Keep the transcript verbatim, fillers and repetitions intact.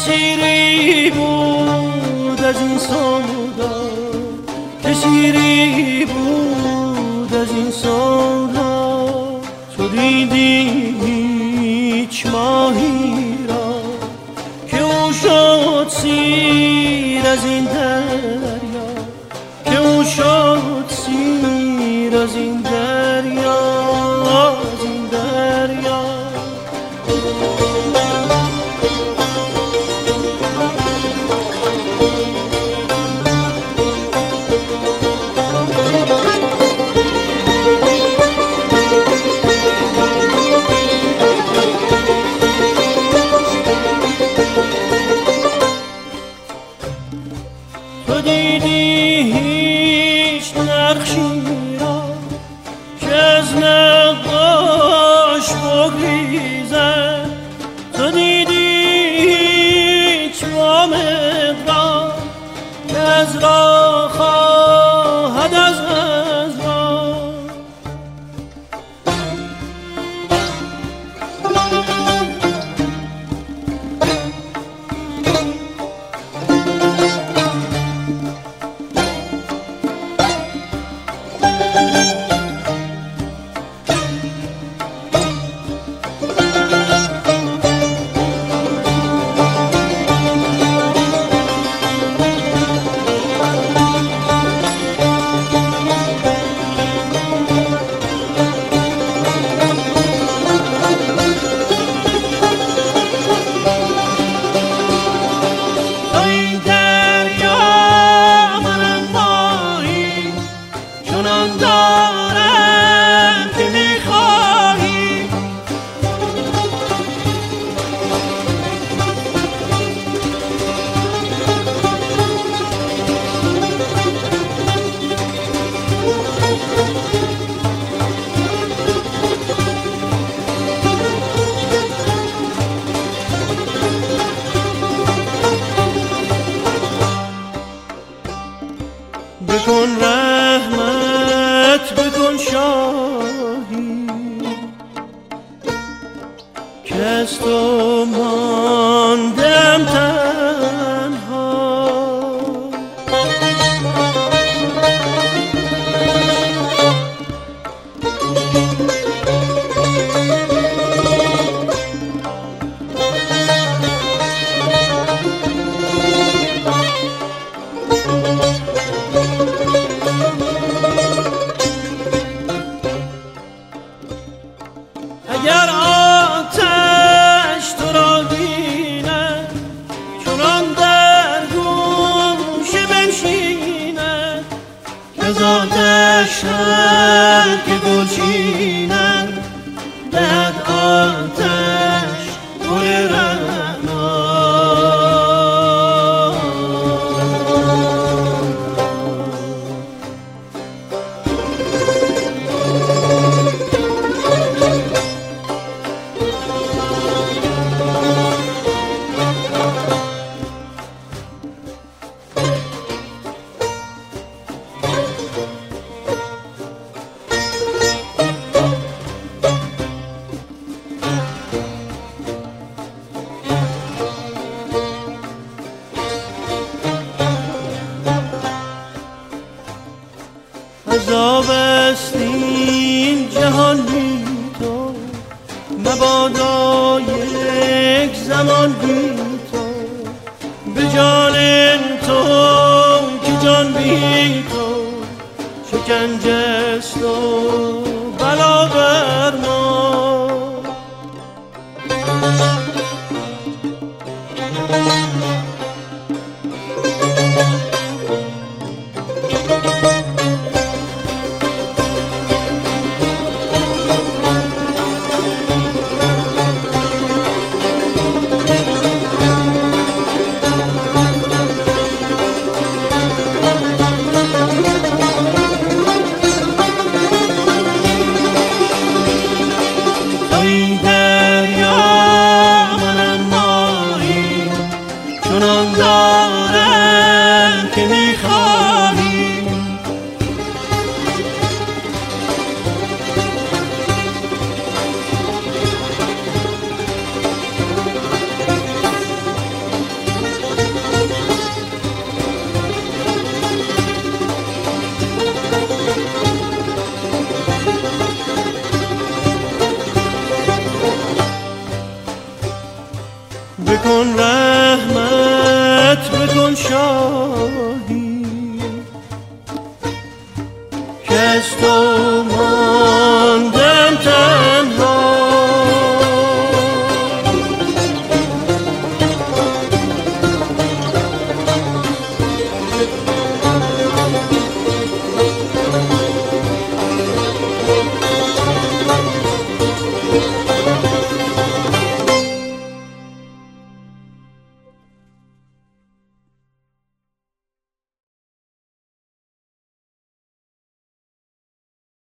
شیری بود از این سودا، که شیری بود از این سودا. تو دیدی هیچ ماهی را که او شد سیر از این دریا، که او شد سیر از این دریا، از این دریا. تو دیدی هیچ نقشی را که از نقاش بگریزد، تو دیدی هیچ وامد را که از راه خواهد از از راه. بکن رحمت بکن شاهی که از تو ماندم تنها. اگر آتش تو را بیند چنان در گوشه بنشیند، که از آتش هر که گل چیند دهد آتش گل رعنا. عذاب است این جهان بی تو، مبادا یک زمان بی تو. به جان تو که جان بی تو شکنجه است و بلا بر ما. چنان دارم که میخواهی. رحمت بکن شاهی که از تو ما